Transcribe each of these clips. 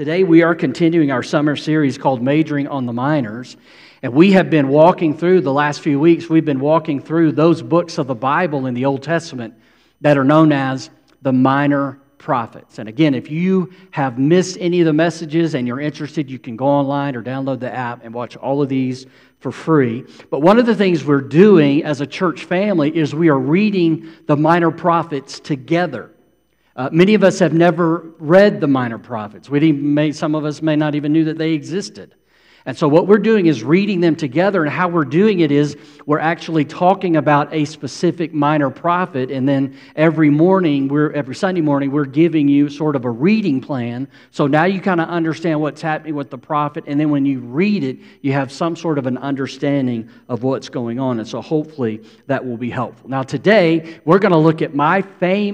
Today we are continuing our summer series called Majoring on the Minors. And we have been walking through the last few weeks, we've been walking through those books of the Bible in the Old Testament that are known as the minor prophets. And again, if you have missed any of the messages and you're interested, you can go online or download the app and watch all of these for free. But one of the things we're doing as a church family is we are reading the minor prophets together. Many of us have never read the minor prophets. Some of us may not even knew that they existed. And so what we're doing is reading them together, and how we're doing it is we're actually talking about a specific minor prophet, and then every Sunday morning, we're giving you sort of a reading plan. So now you kind of understand what's happening with the prophet, and then when you read it, you have some sort of an understanding of what's going on. And so hopefully that will be helpful. Now today, we're going to look at my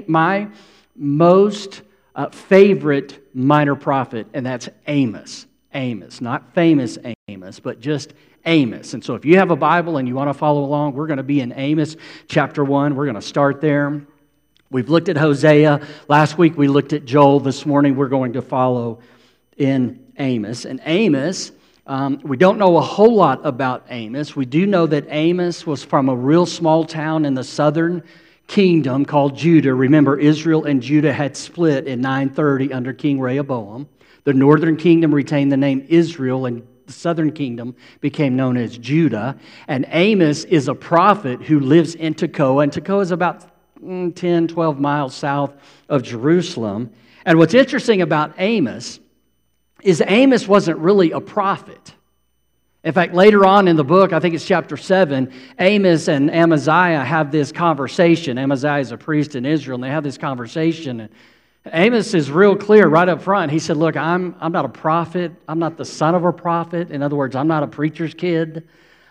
most favorite minor prophet, and that's Amos. Amos, not famous Amos, but just Amos. And so if you have a Bible and you want to follow along, we're going to be in Amos chapter 1. We're going to start there. We've looked at Hosea. Last week we looked at Joel. This morning we're going to follow in Amos. And Amos, we don't know a whole lot about Amos. We do know that Amos was from a real small town in the southern kingdom called Judah. Remember, Israel and Judah had split in 930 under King Rehoboam. The northern kingdom retained the name Israel, and the southern kingdom became known as Judah. And Amos is a prophet who lives in Tekoa, and Tekoa is about 10, 12 miles south of Jerusalem. And what's interesting about Amos is Amos wasn't really a prophet. In fact, later on in the book, I think it's chapter 7, Amos and Amaziah have this conversation. Amaziah is a priest in Israel, and they have this conversation. And Amos is real clear right up front. He said, look, I'm not a prophet. I'm not the son of a prophet. In other words, I'm not a preacher's kid.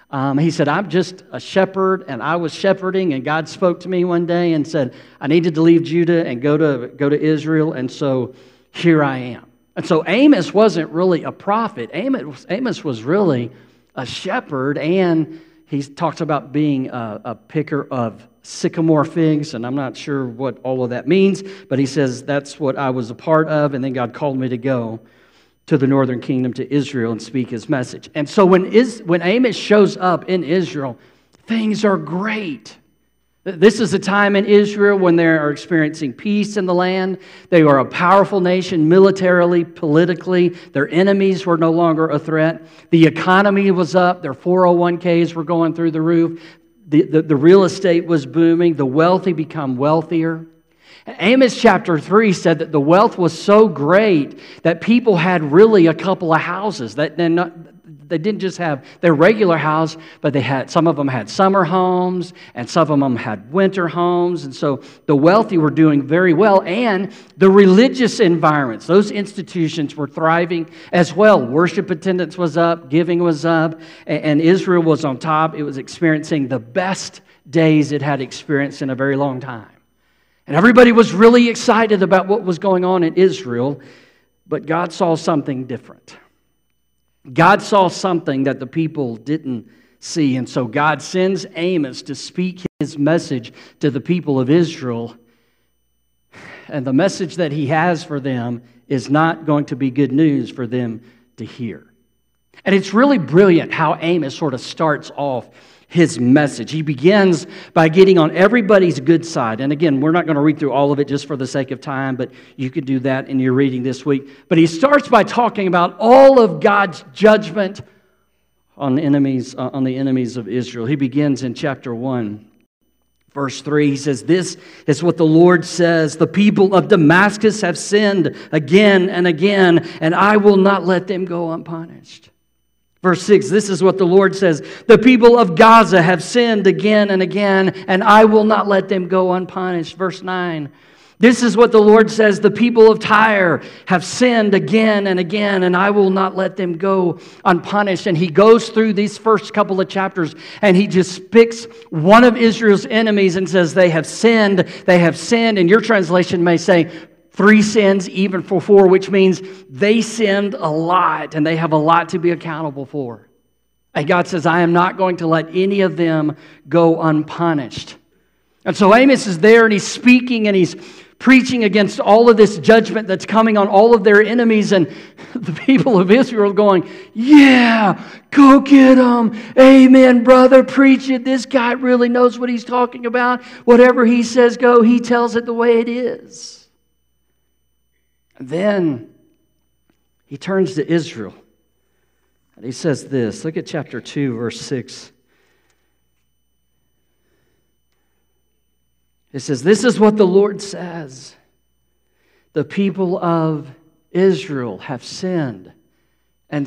He said, I'm just a shepherd, and I was shepherding, and God spoke to me one day and said, I needed to leave Judah and go to Israel, and so here I am. And so Amos wasn't really a prophet. Amos was really a shepherd, and he talks about being a picker of sycamore figs, and I'm not sure what all of that means, but he says that's what I was a part of, and then God called me to go to the northern kingdom, to Israel, and speak his message. And so when Amos shows up in Israel, things are great. This is a time in Israel when they are experiencing peace in the land. They are a powerful nation militarily, politically. Their enemies were no longer a threat. The economy was up. Their 401ks were going through the roof. The real estate was booming. The wealthy become wealthier. Amos chapter 3 said that the wealth was so great that people had really a couple of houses. They didn't just have their regular house, but some of them had summer homes, and some of them had winter homes. And so the wealthy were doing very well, and the religious environments, those institutions were thriving as well. Worship attendance was up, giving was up, and Israel was on top. It was experiencing the best days it had experienced in a very long time. And everybody was really excited about what was going on in Israel, but God saw something different. God saw something that the people didn't see, and so God sends Amos to speak his message to the people of Israel, and the message that he has for them is not going to be good news for them to hear. And it's really brilliant how Amos sort of starts off his message. He begins by getting on everybody's good side. And again, we're not going to read through all of it just for the sake of time, but you could do that in your reading this week. But he starts by talking about all of God's judgment on the enemies of Israel. He begins in chapter 1. Verse 3, he says, this is what the Lord says, the people of Damascus have sinned again and again, and I will not let them go unpunished. Verse 6, this is what the Lord says, the people of Gaza have sinned again and again, and I will not let them go unpunished. Verse 9, this is what the Lord says, the people of Tyre have sinned again and again, and I will not let them go unpunished. And he goes through these first couple of chapters, and he just picks one of Israel's enemies and says, they have sinned, and your translation may say, 3 sins, even for 4, which means they sinned a lot, and they have a lot to be accountable for. And God says, I am not going to let any of them go unpunished. And so Amos is there, and he's speaking, and he's preaching against all of this judgment that's coming on all of their enemies, and the people of Israel going, yeah, go get him. Amen, brother, preach it. This guy really knows what he's talking about. Whatever he says go, he tells it the way it is. And then he turns to Israel, and he says this. Look at chapter 2, verse 6. It says, this is what the Lord says. The people of Israel have sinned, and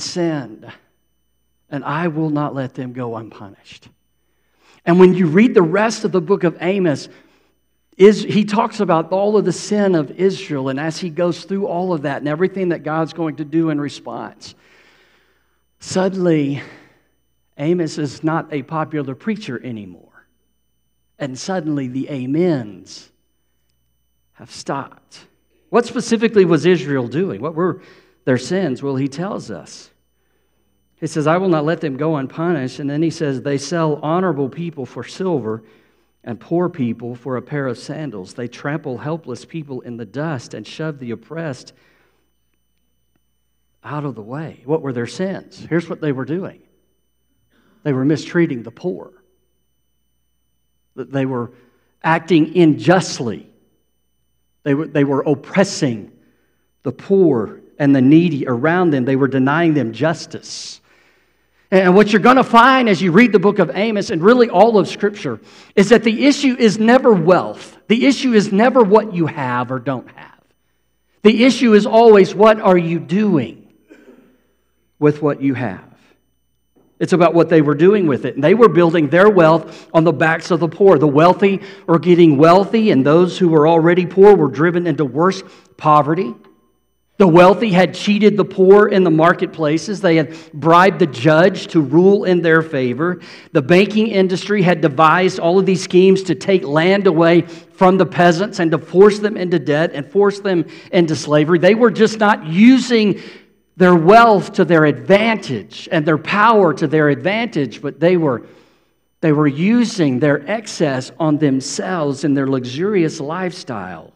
I will not let them go unpunished. And when you read the rest of the book of Amos, he talks about all of the sin of Israel, and as he goes through all of that and everything that God's going to do in response, suddenly Amos is not a popular preacher anymore. And suddenly the amens have stopped. What specifically was Israel doing? What were their sins? Well, he tells us. He says, I will not let them go unpunished. And then he says, they sell honorable people for silver and poor people for a pair of sandals. They trample helpless people in the dust and shove the oppressed out of the way. What were their sins? Here's what they were doing. They were mistreating the poor. They were acting unjustly. They were oppressing the poor and the needy around them. They were denying them justice. And what you're going to find as you read the book of Amos, and really all of Scripture, is that the issue is never wealth. The issue is never what you have or don't have. The issue is always, what are you doing with what you have? It's about what they were doing with it. And they were building their wealth on the backs of the poor. The wealthy were getting wealthy, and those who were already poor were driven into worse poverty. The wealthy had cheated the poor in the marketplaces. They had bribed the judge to rule in their favor. The banking industry had devised all of these schemes to take land away from the peasants and to force them into debt and force them into slavery. They were just not using their wealth to their advantage and their power to their advantage, but they were using their excess on themselves in their luxurious lifestyle.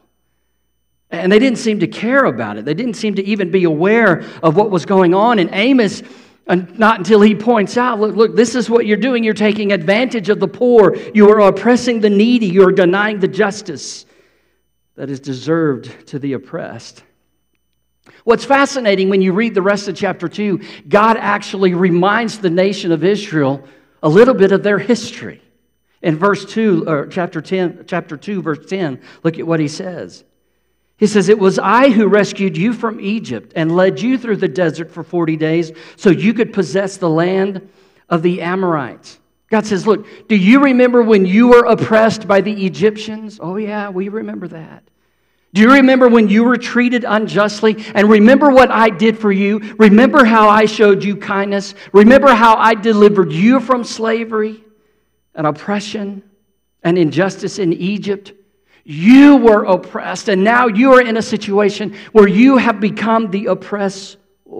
And they didn't seem to care about it. They didn't seem to even be aware of what was going on. And Amos, not until he points out, look, this is what you're doing. You're taking advantage of the poor. You are oppressing the needy. You are denying the justice that is deserved to the oppressed. What's fascinating when you read the rest of chapter 2, God actually reminds the nation of Israel a little bit of their history. In verse 2, or chapter 2, verse 10, look at what he says. He says, it was I who rescued you from Egypt and led you through the desert for 40 days so you could possess the land of the Amorites. God says, look, do you remember when you were oppressed by the Egyptians? Oh yeah, we remember that. Do you remember when you were treated unjustly? And remember what I did for you? Remember how I showed you kindness? Remember how I delivered you from slavery and oppression and injustice in Egypt? You were oppressed, and now you are in a situation where you have become the oppressor.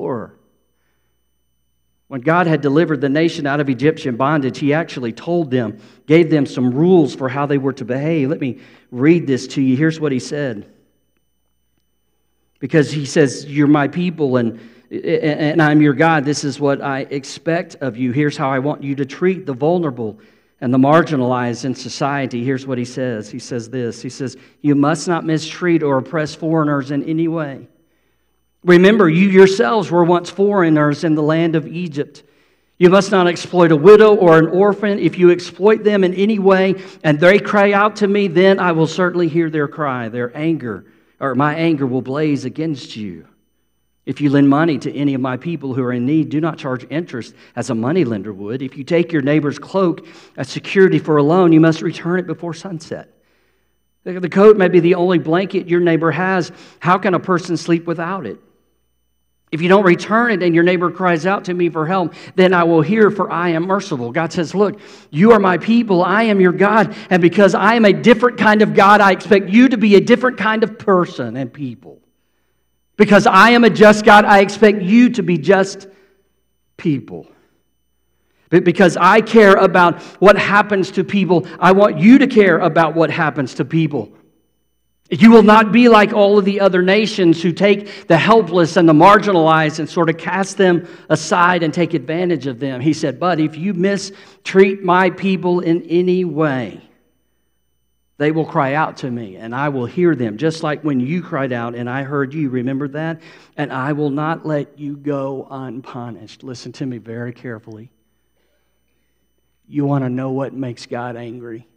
When God had delivered the nation out of Egyptian bondage, He actually told them, gave them some rules for how they were to behave. Let me read this to you. Here's what He said. Because He says, you're my people and I'm your God. This is what I expect of you. Here's how I want you to treat the vulnerable and the marginalized in society. Here's what He says. He says this. He says, you must not mistreat or oppress foreigners in any way. Remember, you yourselves were once foreigners in the land of Egypt. You must not exploit a widow or an orphan. If you exploit them in any way and they cry out to me, then I will certainly hear their cry. Their anger, or my anger, will blaze against you. If you lend money to any of my people who are in need, do not charge interest as a moneylender would. If you take your neighbor's cloak as security for a loan, you must return it before sunset. The coat may be the only blanket your neighbor has. How can a person sleep without it? If you don't return it and your neighbor cries out to me for help, then I will hear, for I am merciful. God says, look, you are my people, I am your God, and because I am a different kind of God, I expect you to be a different kind of person and people. Because I am a just God, I expect you to be just people. But because I care about what happens to people, I want you to care about what happens to people. You will not be like all of the other nations who take the helpless and the marginalized and sort of cast them aside and take advantage of them. He said, but if you mistreat my people in any way, they will cry out to me, and I will hear them, just like when you cried out, and I heard you. Remember that? And I will not let you go unpunished. Listen to me very carefully. You want to know what makes God angry?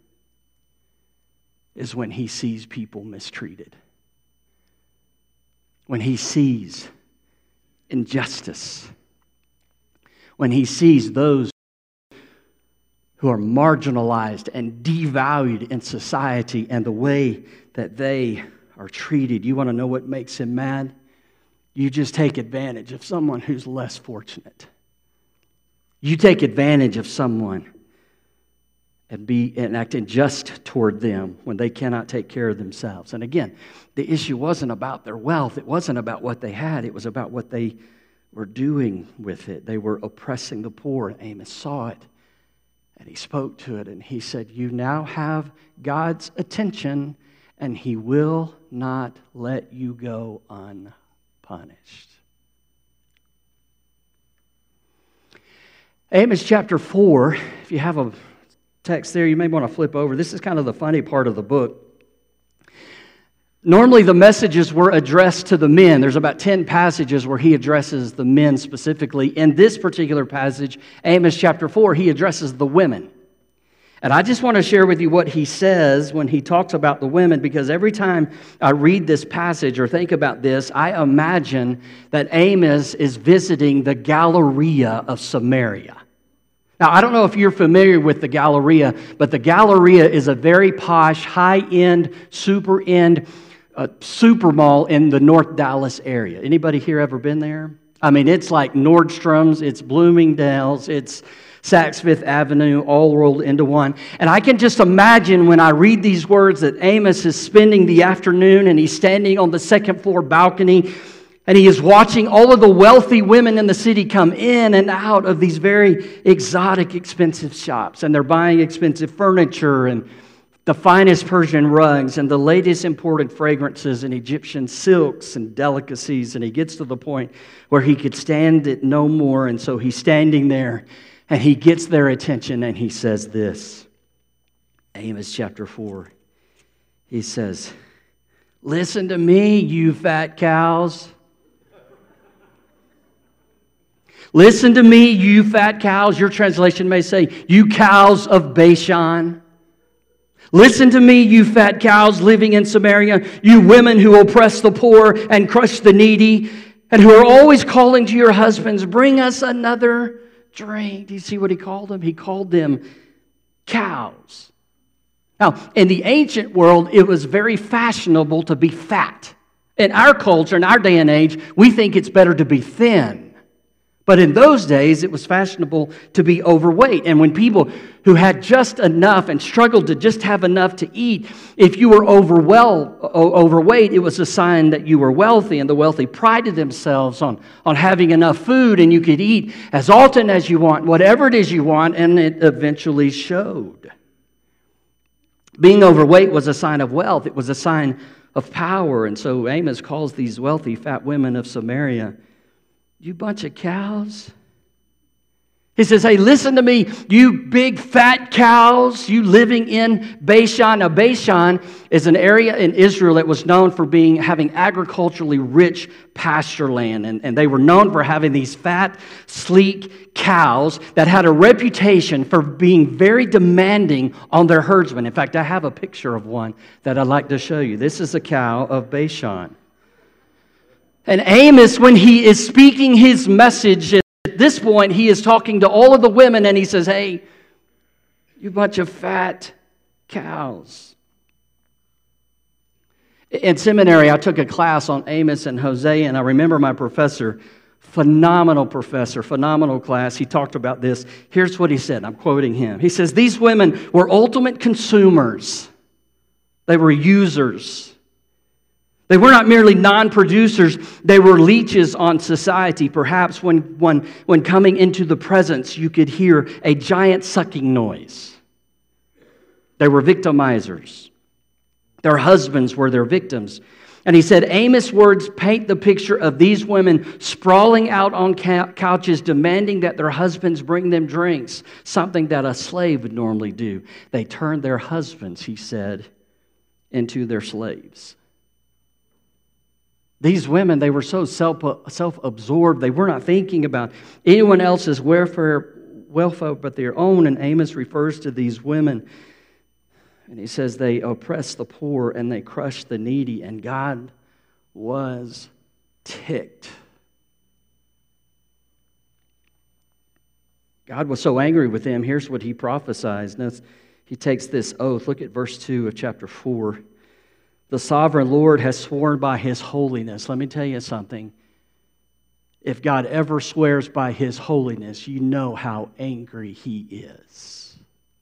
Is when He sees people mistreated. When He sees injustice. When He sees those who are marginalized and devalued in society and the way that they are treated. You want to know what makes Him mad? You just take advantage of someone who's less fortunate. You take advantage of someone and act unjust toward them when they cannot take care of themselves. And again, the issue wasn't about their wealth. It wasn't about what they had. It was about what they were doing with it. They were oppressing the poor. Amos saw it, and he spoke to it, and he said, you now have God's attention, and He will not let you go unpunished. Amos chapter 4, if you have a text there, you may want to flip over. This is kind of the funny part of the book. Normally the messages were addressed to the men. There's about 10 passages where he addresses the men specifically. In this particular passage, Amos chapter 4, he addresses the women. And I just want to share with you what he says when he talks about the women, because every time I read this passage or think about this, I imagine that Amos is visiting the Galleria of Samaria. Now, I don't know if you're familiar with the Galleria, but the Galleria is a very posh, high-end, super-end super mall in the North Dallas area. Anybody here ever been there? I mean, it's like Nordstrom's, it's Bloomingdale's, it's Saks Fifth Avenue, all rolled into one. And I can just imagine when I read these words that Amos is spending the afternoon and he's standing on the second floor balcony and he is watching all of the wealthy women in the city come in and out of these very exotic, expensive shops. And they're buying expensive furniture and the finest Persian rugs and the latest imported fragrances and Egyptian silks and delicacies. And he gets to the point where he could stand it no more. And so he's standing there and he gets their attention and he says this. Amos chapter 4. He says, "Listen to me, you fat cows. Listen to me, you fat cows." Your translation may say, "You cows of Bashan." Listen to me, you fat cows living in Samaria, you women who oppress the poor and crush the needy, and who are always calling to your husbands, "Bring us another drink." Do you see what he called them? He called them cows. Now, in the ancient world, it was very fashionable to be fat. In our culture, in our day and age, we think it's better to be thin. But in those days, it was fashionable to be overweight. And when people who had just enough and struggled to just have enough to eat, if you were overweight, it was a sign that you were wealthy. And the wealthy prided themselves on having enough food, and you could eat as often as you want, whatever it is you want, and it eventually showed. Being overweight was a sign of wealth. It was a sign of power. And so Amos calls these wealthy, fat women of Samaria, "You bunch of cows." He says, "Hey, listen to me, you big fat cows, you living in Bashan." Now, Bashan is an area in Israel that was known for having agriculturally rich pasture land. And they were known for having these fat, sleek cows that had a reputation for being very demanding on their herdsmen. In fact, I have a picture of one that I'd like to show you. This is a cow of Bashan. And Amos, when he is speaking his message, at this point, he is talking to all of the women, and he says, "Hey, you bunch of fat cows." In seminary, I took a class on Amos and Hosea, and I remember my professor, phenomenal class. He talked about this. Here's what he said. I'm quoting him. He says, "These women were ultimate consumers. They were users. They were not merely non-producers, they were leeches on society. Perhaps when coming into the presence, you could hear a giant sucking noise. They were victimizers. Their husbands were their victims. And he said, Amos' words paint the picture of these women sprawling out on couches, demanding that their husbands bring them drinks, something that a slave would normally do. They turned their husbands, he said, into their slaves. These women, they were so self-absorbed, they were not thinking about anyone else's welfare but their own. And Amos refers to these women, and he says they oppress the poor and they crush the needy, and God was ticked. God was so angry with them. Here's what he prophesies. Now, he takes this oath. Look at verse 2 of chapter 4. The sovereign Lord has sworn by his holiness. Let me tell you something. If God ever swears by his holiness, you know how angry he is.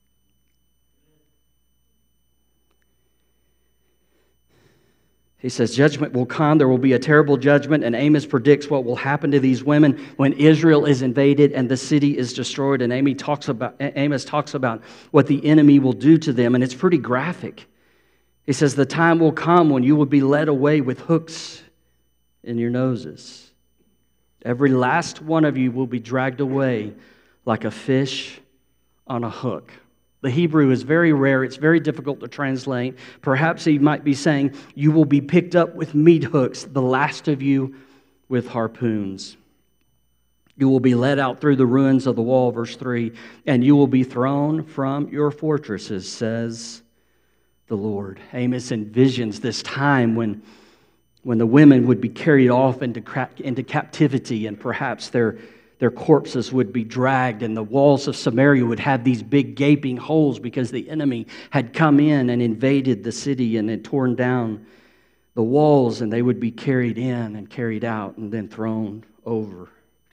He says, judgment will come. There will be a terrible judgment. And Amos predicts what will happen to these women when Israel is invaded and the city is destroyed. And Amos talks about what the enemy will do to them. And it's pretty graphic. He says, the time will come when you will be led away with hooks in your noses. Every last one of you will be dragged away like a fish on a hook. The Hebrew is very rare. It's very difficult to translate. Perhaps he might be saying, you will be picked up with meat hooks, the last of you with harpoons. You will be led out through the ruins of the wall, verse 3, and you will be thrown from your fortresses, says the Lord. Amos envisions this time when the women would be carried off into captivity, and perhaps their corpses would be dragged, and the walls of Samaria would have these big gaping holes because the enemy had come in and invaded the city and had torn down the walls, and they would be carried in and carried out and then thrown over.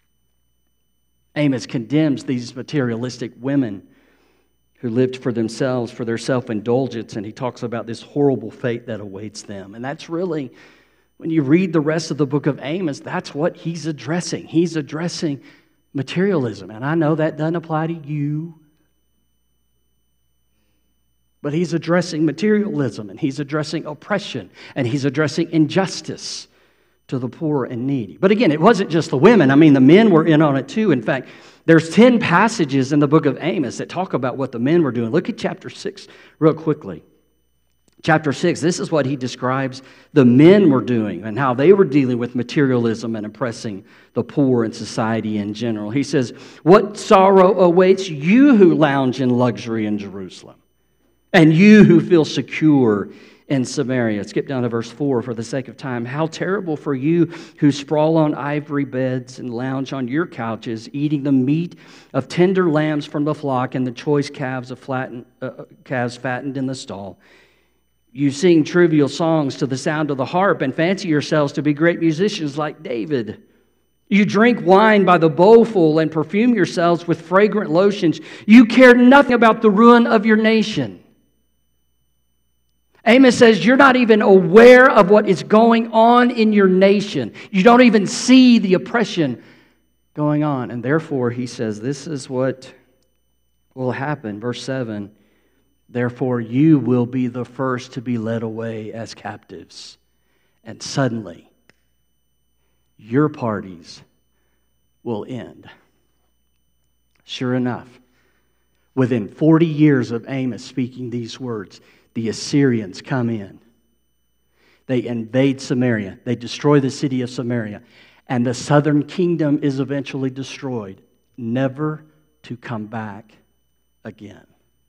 Amos condemns these materialistic women who lived for themselves, for their self-indulgence, and he talks about this horrible fate that awaits them. And that's really, when you read the rest of the book of Amos, that's what he's addressing. He's addressing materialism. And I know that doesn't apply to you, but he's addressing materialism, and he's addressing oppression, and he's addressing injustice to the poor and needy. But again, it wasn't just the women. I mean, the men were in on it too. In fact, there's 10 passages in the book of Amos that talk about what the men were doing. Look at chapter 6 real quickly. Chapter 6, this is what he describes the men were doing and how they were dealing with materialism and oppressing the poor and society in general. He says, what sorrow awaits you who lounge in luxury in Jerusalem, and you who feel secure in Samaria. Skip down to verse 4 for the sake of time. How terrible for you who sprawl on ivory beds and lounge on your couches, eating the meat of tender lambs from the flock and the choice calves fattened in the stall. You sing trivial songs to the sound of the harp and fancy yourselves to be great musicians like David. You drink wine by the bowlful and perfume yourselves with fragrant lotions. You care nothing about the ruin of your nation. Amos says you're not even aware of what is going on in your nation. You don't even see the oppression going on. And therefore, he says, this is what will happen. Verse 7, therefore you will be the first to be led away as captives. And suddenly, your parties will end. Sure enough, within 40 years of Amos speaking these words, the Assyrians come in. They invade Samaria. They destroy the city of Samaria. And the southern kingdom is eventually destroyed, never to come back again.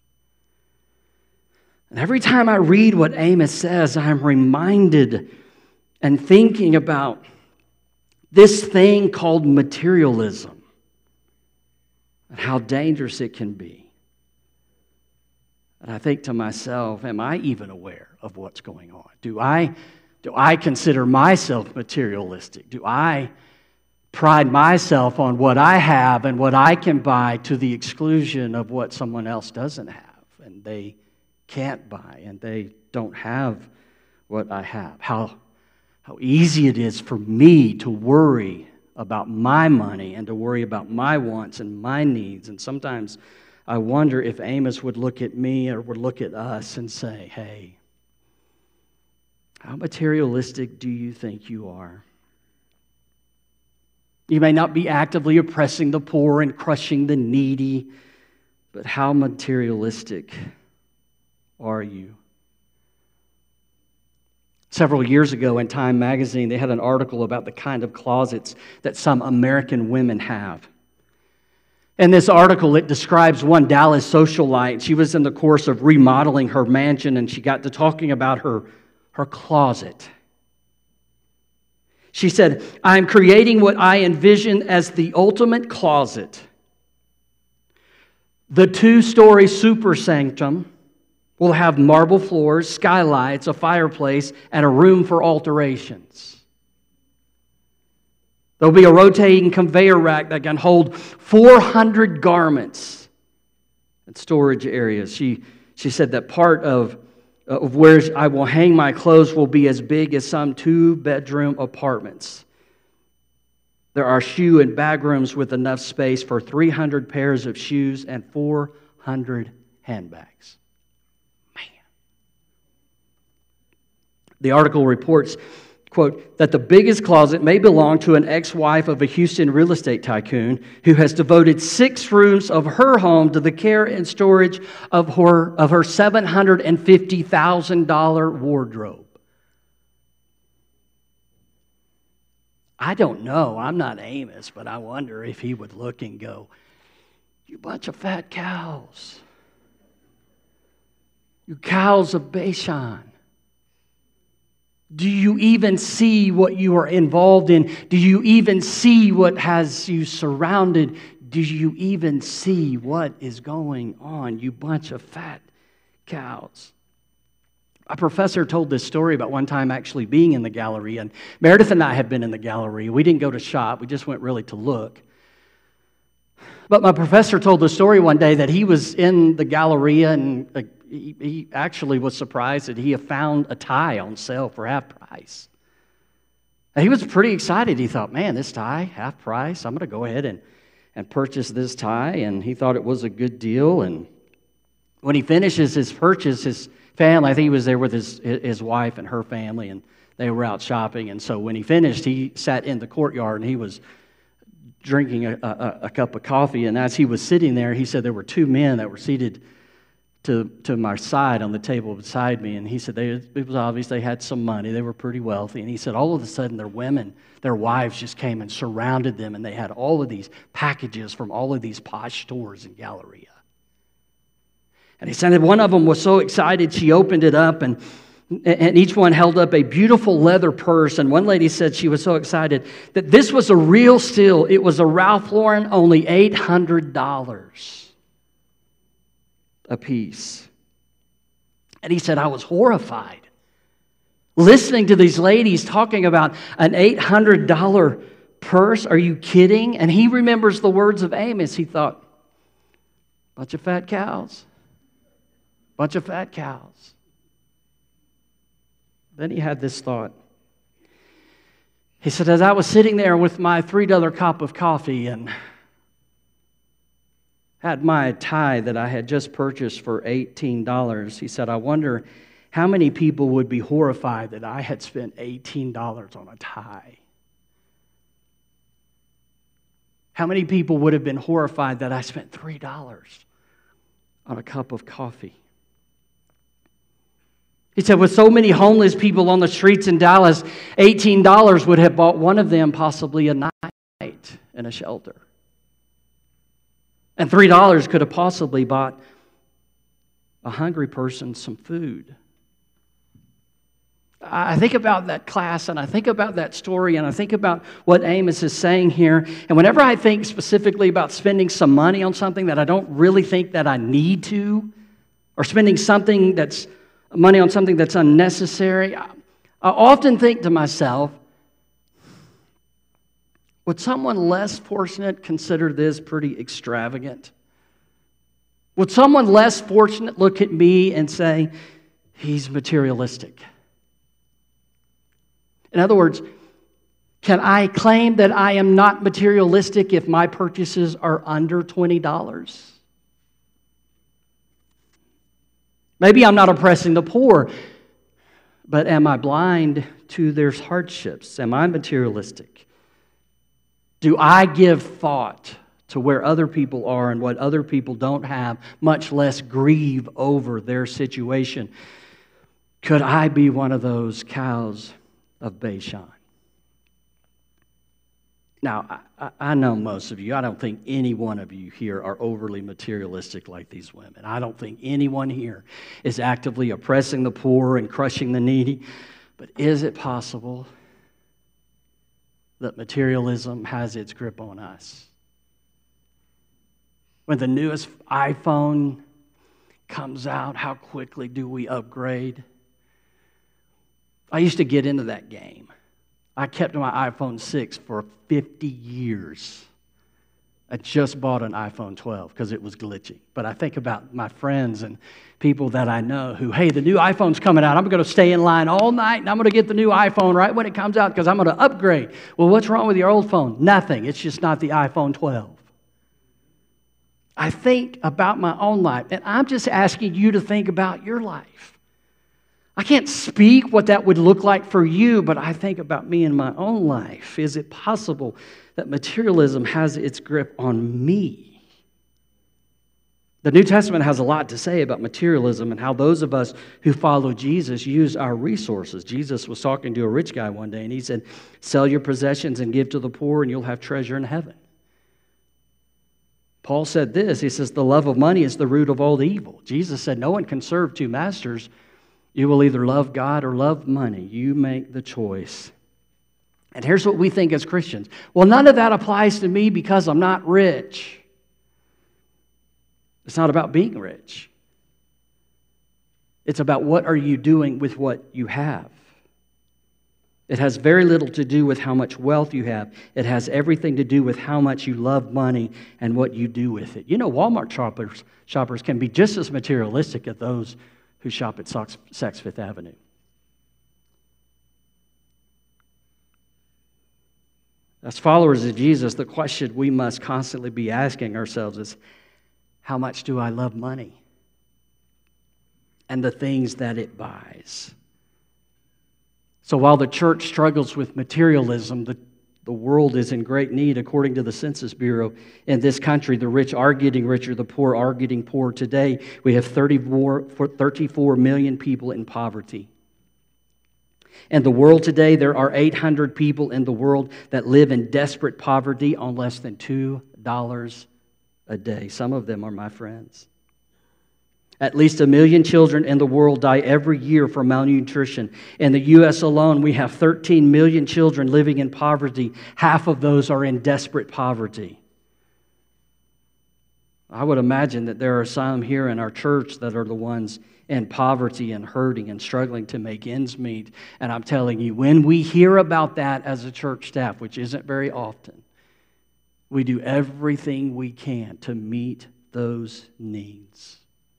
And every time I read what Amos says, I'm reminded and thinking about this thing called materialism and how dangerous it can be. And I think to myself, am I even aware of what's going on? Do I consider myself materialistic? Do I pride myself on what I have and what I can buy to the exclusion of what someone else doesn't have and they can't buy and they don't have what I have? How easy it is for me to worry about my money and to worry about my wants and my needs. And sometimes I wonder if Amos would look at me or would look at us and say, hey, How materialistic do you think you are? You may not be actively oppressing the poor and crushing the needy, but how materialistic are you? Several years ago in Time magazine, they had an article about the kind of closets that some American women have. In this article, it describes one Dallas socialite. She was in the course of remodeling her mansion, and she got to talking about her closet. She said, "I am creating what I envision as the ultimate closet. The 2-story super sanctum will have marble floors, skylights, a fireplace, and a room for alterations. There'll be a rotating conveyor rack that can hold 400 garments and storage areas." She said that part of where I will hang my clothes will be as big as some 2-bedroom apartments. There are shoe and bag rooms with enough space for 300 pairs of shoes and 400 handbags. The article reports, quote, that the biggest closet may belong to an ex-wife of a Houston real estate tycoon who has devoted 6 rooms of her home to the care and storage of her $750,000 wardrobe. I don't know. I'm not Amos, but I wonder if he would look and go, "You bunch of fat cows. You cows of Bashan. Do you even see what you are involved in? Do you even see what has you surrounded? Do you even see what is going on, you bunch of fat cows?" A professor told this story about one time actually being in the Galleria, and Meredith and I had been in the Galleria. We didn't go to shop, we just went really to look. But my professor told the story one day that he was in the Galleria, and he actually was surprised that he had found a tie on sale for half price. And he was pretty excited. He thought, "Man, this tie, half price, I'm going to go ahead and purchase this tie." And he thought it was a good deal. And when he finishes his purchase, his family, I think he was there with his wife and her family, and they were out shopping. And so when he finished, he sat in the courtyard, and he was drinking a cup of coffee. And as he was sitting there, he said there were 2 men that were seated to my side on the table beside me, and he said it was obvious they had some money. They were pretty wealthy, and he said all of a sudden their wives just came and surrounded them, and they had all of these packages from all of these posh stores in Galleria. And he said one of them was so excited she opened it up, and each one held up a beautiful leather purse, and one lady said she was so excited that this was a real steal. It was a Ralph Lauren, only $800 a piece. And he said, "I was horrified listening to these ladies talking about an $800 purse. Are you kidding?" And he remembers the words of Amos. He thought, "Bunch of fat cows. Bunch of fat cows." Then he had this thought. He said, "As I was sitting there with my $3 cup of coffee and had my tie that I had just purchased for $18, he said, I wonder how many people would be horrified that I had spent $18 on a tie. How many people would have been horrified that I spent $3 on a cup of coffee?" He said, with so many homeless people on the streets in Dallas, $18 would have bought one of them possibly a night in a shelter. And $3 could have possibly bought a hungry person some food. I think about that class, and I think about that story, and I think about what Amos is saying here. And whenever I think specifically about spending some money on something that I don't really think that I need to, or spending money on something that's unnecessary, I often think to myself, would someone less fortunate consider this pretty extravagant? Would someone less fortunate look at me and say, he's materialistic? In other words, can I claim that I am not materialistic if my purchases are under $20? Maybe I'm not oppressing the poor. But am I blind to their hardships? Am I materialistic? Do I give thought to where other people are and what other people don't have, much less grieve over their situation? Could I be one of those cows of Bashan? Now, I know most of you. I don't think any one of you here are overly materialistic like these women. I don't think anyone here is actively oppressing the poor and crushing the needy. But is it possible that materialism has its grip on us? When the newest iPhone comes out, how quickly do we upgrade? I used to get into that game. I kept my iPhone 6 for 50 years. I just bought an iPhone 12 because it was glitchy. But I think about my friends and people that I know who, hey, the new iPhone's coming out. I'm going to stay in line all night and I'm going to get the new iPhone right when it comes out because I'm going to upgrade. Well, what's wrong with your old phone? Nothing. It's just not the iPhone 12. I think about my own life, and I'm just asking you to think about your life. I can't speak what that would look like for you, but I think about me in my own life. Is it possible that materialism has its grip on me? The New Testament has a lot to say about materialism and how those of us who follow Jesus use our resources. Jesus was talking to a rich guy one day, and he said, sell your possessions and give to the poor, and you'll have treasure in heaven. Paul said this, he says, the love of money is the root of all evil. Jesus said, no one can serve two masters. You will either love God or love money. You make the choice. And here's what we think as Christians. Well, none of that applies to me because I'm not rich. It's not about being rich. It's about what are you doing with what you have. It has very little to do with how much wealth you have. It has everything to do with how much you love money and what you do with it. You know, Walmart shoppers can be just as materialistic as those who shop at Saks Fifth Avenue. As followers of Jesus, the question we must constantly be asking ourselves is, how much do I love money and the things that it buys? So while the church struggles with materialism, the world is in great need. According to the Census Bureau, in this country, the rich are getting richer, the poor are getting poorer. Today, we have 34 million people in poverty. In the world today, there are 800 people in the world that live in desperate poverty on less than $2 a day. Some of them are my friends. At least 1 million children in the world die every year from malnutrition. In the U.S. alone, we have 13 million children living in poverty. Half of those are in desperate poverty. I would imagine that there are some here in our church that are the ones in poverty and hurting and struggling to make ends meet. And I'm telling you, when we hear about that as a church staff, which isn't very often, we do everything we can to meet those needs.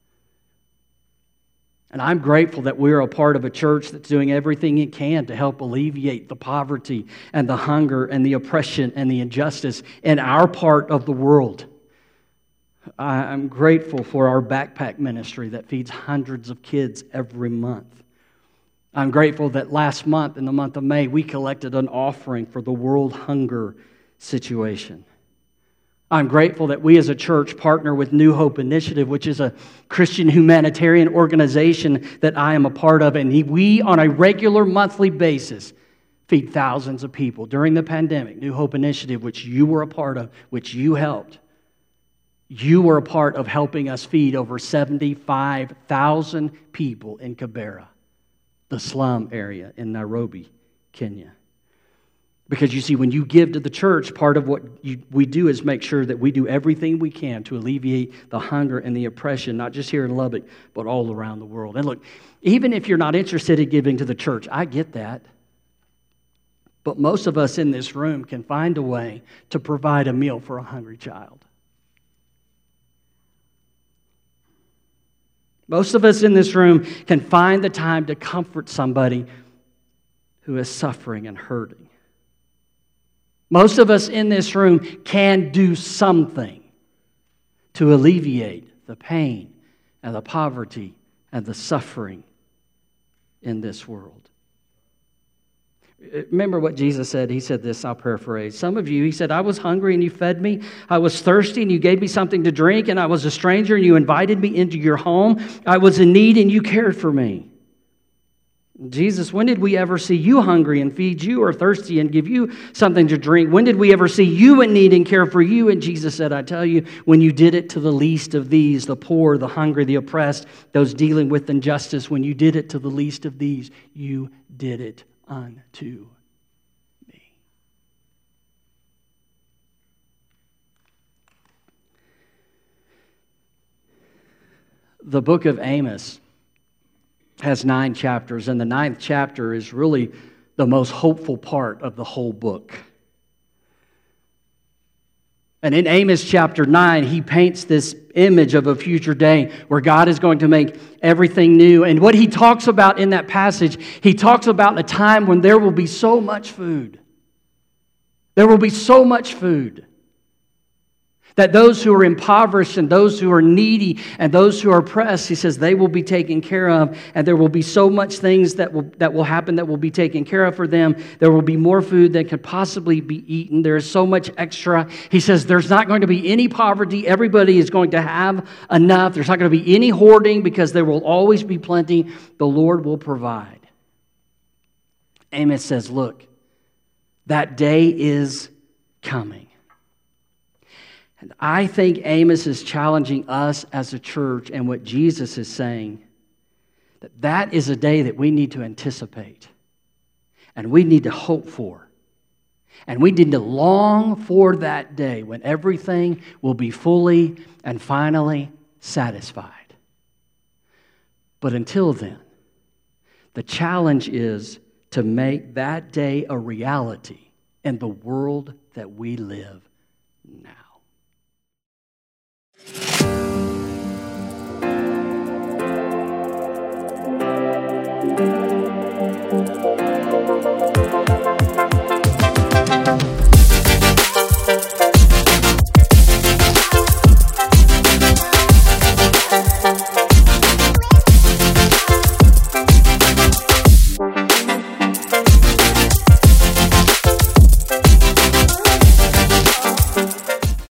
And I'm grateful that we're a part of a church that's doing everything it can to help alleviate the poverty and the hunger and the oppression and the injustice in our part of the world. I'm grateful for our backpack ministry that feeds hundreds of kids every month. I'm grateful that last month, in the month of May, we collected an offering for the world hunger situation. I'm grateful that we as a church partner with New Hope Initiative, which is a Christian humanitarian organization that I am a part of, and we, on a regular monthly basis, feed thousands of people. During the pandemic, New Hope Initiative, which you were a part of, which you helped, you were a part of helping us feed over 75,000 people in Kibera, the slum area in Nairobi, Kenya. Because you see, when you give to the church, part of what we do is make sure that we do everything we can to alleviate the hunger and the oppression, not just here in Lubbock, but all around the world. And look, even if you're not interested in giving to the church, I get that. But most of us in this room can find a way to provide a meal for a hungry child. Most of us in this room can find the time to comfort somebody who is suffering and hurting. Most of us in this room can do something to alleviate the pain and the poverty and the suffering in this world. Remember what Jesus said. He said this, I'll paraphrase. Some of you, he said, I was hungry and you fed me. I was thirsty and you gave me something to drink. And I was a stranger and you invited me into your home. I was in need and you cared for me. Jesus, when did we ever see you hungry and feed you, or thirsty and give you something to drink? When did we ever see you in need and care for you? And Jesus said, I tell you, when you did it to the least of these, the poor, the hungry, the oppressed, those dealing with injustice, when you did it to the least of these, you did it unto me. The book of Amos has 9 chapters, and the 9th chapter is really the most hopeful part of the whole book. And in Amos chapter 9, he paints this image of a future day where God is going to make everything new. And what he talks about in that passage, he talks about a time when there will be so much food. There will be so much food that those who are impoverished and those who are needy and those who are oppressed, he says, they will be taken care of, and there will be so much things that will happen that will be taken care of for them. There will be more food than could possibly be eaten. There is so much extra. He says there's not going to be any poverty. Everybody is going to have enough. There's not going to be any hoarding because there will always be plenty. The Lord will provide. Amos says, look, that day is coming. And I think Amos is challenging us as a church, and what Jesus is saying, that is a day that we need to anticipate, and we need to hope for, and we need to long for that day when everything will be fully and finally satisfied. But until then, the challenge is to make that day a reality in the world that we live now.